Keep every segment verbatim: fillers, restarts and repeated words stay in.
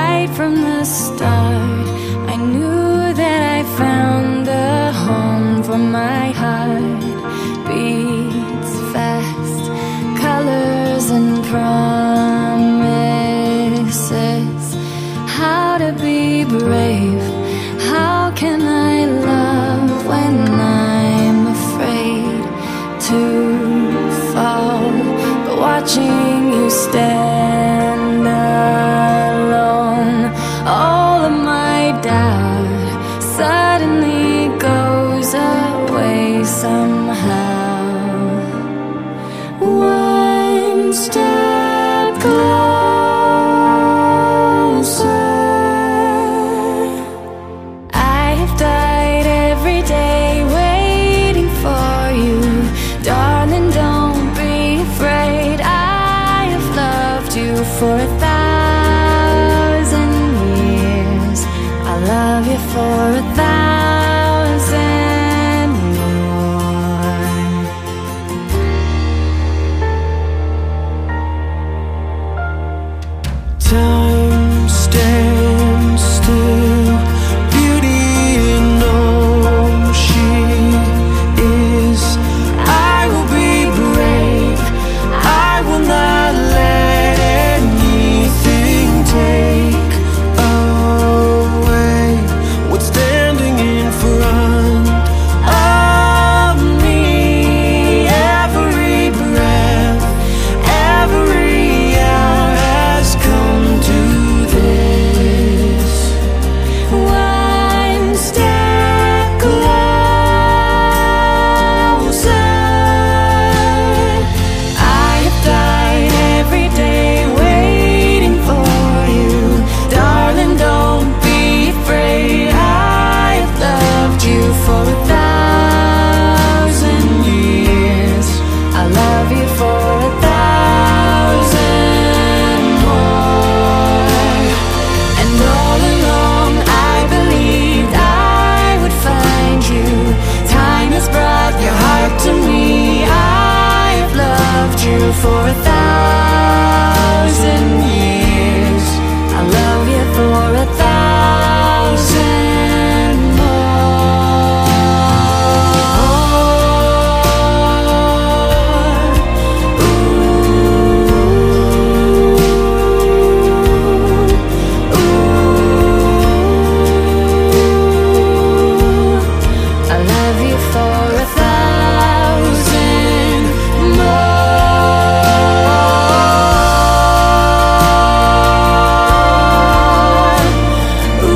right from the start. I knew that I found a home for my heart. Beats fast, colors and promises. How to be brave, how can I love when I'm afraid to fall? But watching you stand alone, all of my doubt suddenly goes away somehow. One step closer. I have died every day waiting for you. Darling, don't be afraid. I have loved you for a thousand years. I love you for a thousand more. Time stands still, beauty in all she is. I will be brave, I will not let anything take away what's standing in front of me. Every breath, every hour has come to this. One step closer. I have died every day waiting for you. Darling, don't be afraid. I have loved you for a thousand years. I love you for a thousand more. And all along I believed I would find you. Time has brought your heart to me. I have loved you for a thousand years. I love you for a thousand more. Ooh, ooh, I love you for a thousand more.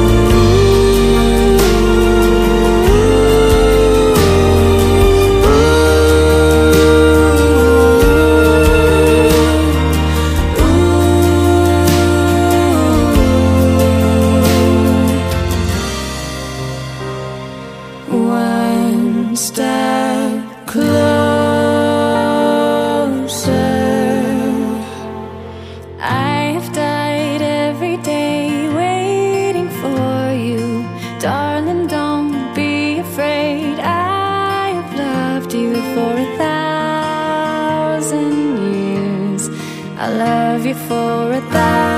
One step closer. I have died every day waiting for you. Darling, don't be afraid. I have loved you for a thousand years. I love you for a thousand